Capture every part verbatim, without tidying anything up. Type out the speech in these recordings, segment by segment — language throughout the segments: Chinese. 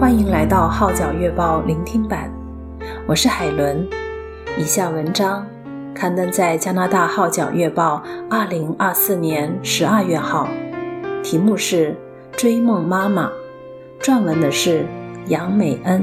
欢迎来到号角月报聆听版，我是海伦。以下文章刊登在加拿大号角月报二零二四年十二月号，题目是追梦妈妈，撰文的是杨美恩。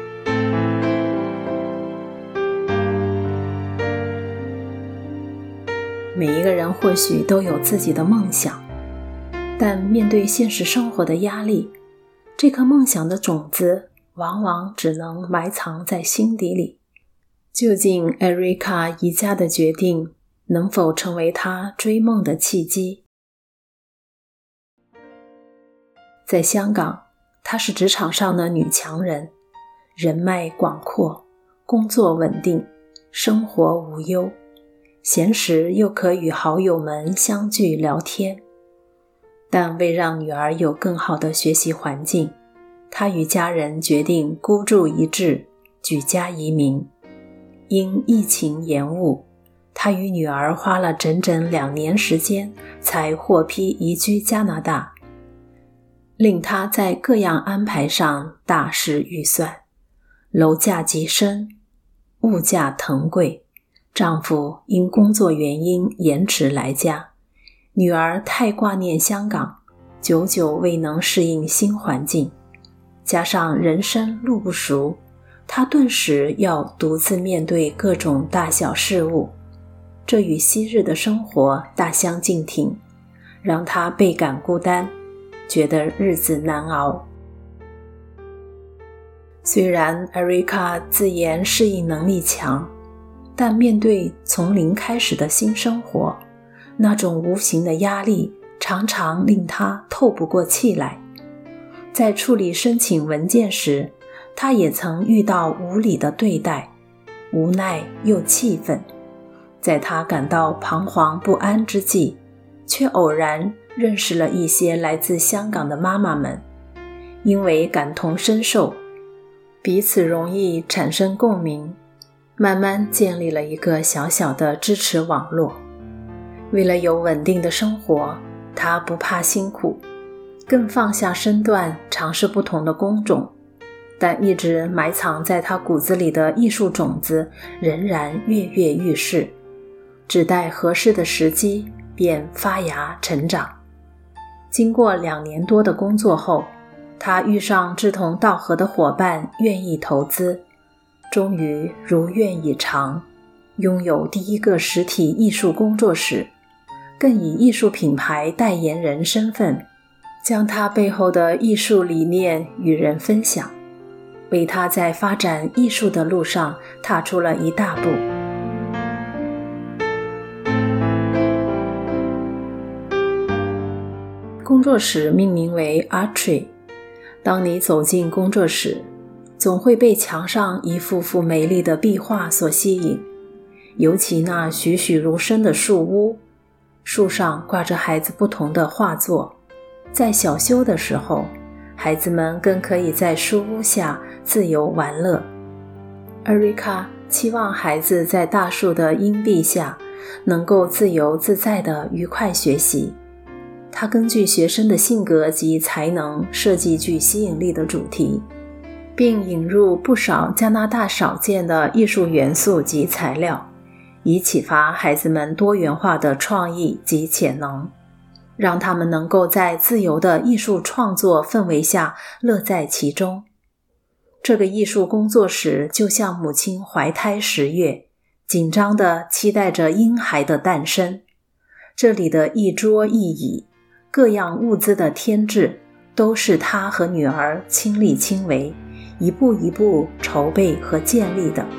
每一个人或许都有自己的梦想，但面对现实生活的压力，这颗梦想的种子往往只能埋藏在心底里。究竟 Erica 宜家的决定能否成为她追梦的契机？在香港，她是职场上的女强人，人脉广阔，工作稳定，生活无忧，闲时又可与好友们相聚聊天。但为让女儿有更好的学习环境，她与家人决定孤注一掷，举家移民。因疫情延误，她与女儿花了整整两年时间才获批移居加拿大，令她在各样安排上大失预算。楼价急升，物价腾贵，丈夫因工作原因延迟来家，女儿太挂念香港，久久未能适应新环境，加上人生路不熟，她顿时要独自面对各种大小事务，这与昔日的生活大相径庭，让她倍感孤单，觉得日子难熬。虽然 Erica 自言适应能力强，但面对从零开始的新生活，那种无形的压力常常令她透不过气来。在处理申请文件时，她也曾遇到无理的对待，无奈又气愤。在她感到彷徨不安之际，却偶然认识了一些来自香港的妈妈们，因为感同身受，彼此容易产生共鸣，慢慢建立了一个小小的支持网络。为了有稳定的生活，她不怕辛苦，更放下身段尝试不同的工种，但一直埋藏在她骨子里的艺术种子仍然跃跃欲试，只待合适的时机便发芽成长。经过两年多的工作后，她遇上志同道合的伙伴愿意投资，终于如愿以偿，拥有第一个实体艺术工作室，更以艺术品牌代言人身份，将她背后的艺术理念与人分享，为她在发展艺术的路上踏出了一大步。工作室命名为 Artry。 当你走进工作室，总会被墙上一幅幅美丽的壁画所吸引，尤其那栩栩如生的树屋，树上挂着孩子不同的画作。在小休的时候，孩子们更可以在书屋下自由玩乐。 Erica 期望孩子在大树的荫蔽下能够自由自在地愉快学习。她根据学生的性格及才能设计具吸引力的主题，并引入不少加拿大少见的艺术元素及材料，以启发孩子们多元化的创意及潜能，让他们能够在自由的艺术创作氛围下乐在其中。这个艺术工作室就像母亲怀胎十月，紧张地期待着婴孩的诞生。这里的一桌一椅，各样物资的添置，都是她和女儿亲力亲为，一步一步筹备和建立的。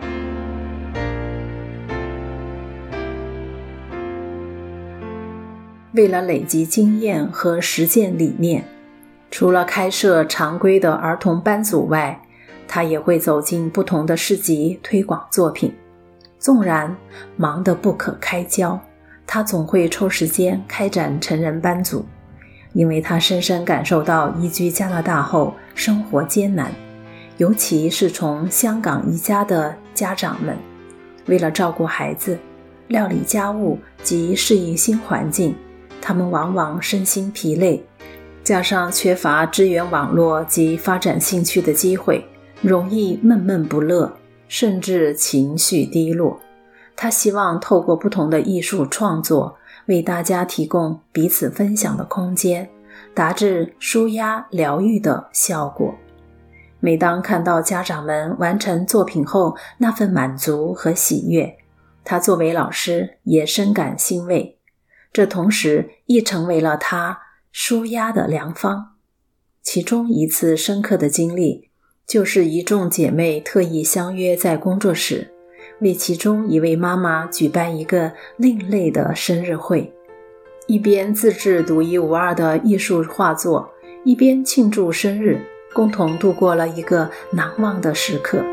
为了累积经验和实践理念，除了开设常规的儿童班组外，她也会走进不同的市集推广作品。纵然忙得不可开交，她总会抽时间开展成人班组，因为她深深感受到移居加拿大后生活艰难，尤其是从香港移家的家长们，为了照顾孩子、料理家务及适应新环境，他们往往身心疲累， 加上缺乏支援网络及发展兴趣的机会，容易闷闷不乐，甚至情绪低落。他希望透过不同的艺术创作，为大家提供彼此分享的空间，达至抒压疗愈的效果。每当看到家长们完成作品后那份满足和喜悦，他作为老师也深感欣慰，这同时亦成为了他抒压的良方。其中一次深刻的经历，就是一众姐妹特意相约在工作室，为其中一位妈妈举办一个另类的生日会，一边自制独一无二的艺术画作，一边庆祝生日，共同度过了一个难忘的时刻。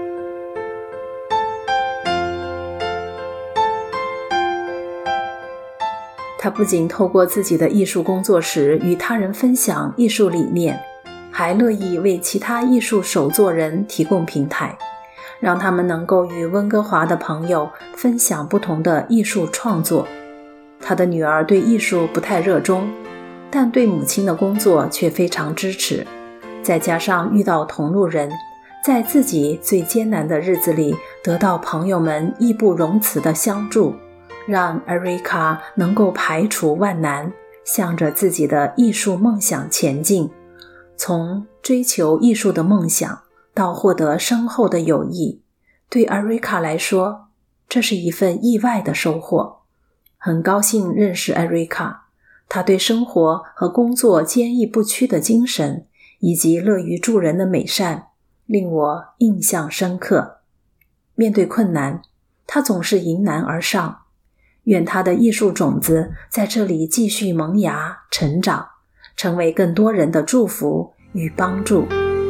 他不仅透过自己的艺术工作室与他人分享艺术理念，还乐意为其他艺术手作人提供平台，让他们能够与温哥华的朋友分享不同的艺术创作。他的女儿对艺术不太热衷，但对母亲的工作却非常支持。再加上遇到同路人，在自己最艰难的日子里得到朋友们义不容辞的相助，让 Erica 能够排除万难，向着自己的艺术梦想前进。从追求艺术的梦想到获得深厚的友谊，对 Erica 来说，这是一份意外的收获。很高兴认识 Erica， 她对生活和工作坚毅不屈的精神，以及乐于助人的美善，令我印象深刻。面对困难，她总是迎难而上。愿她的艺术种子在这里继续萌芽成长，成为更多人的祝福与帮助。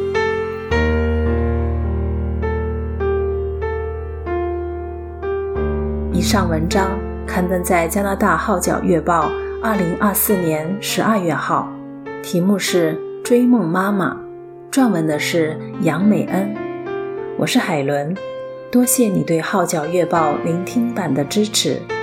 以上文章刊登在加拿大号角月报二零二四年十二月号，题目是追梦妈妈，撰文的是杨美恩。我是海伦，多谢你对号角月报聆听版的支持。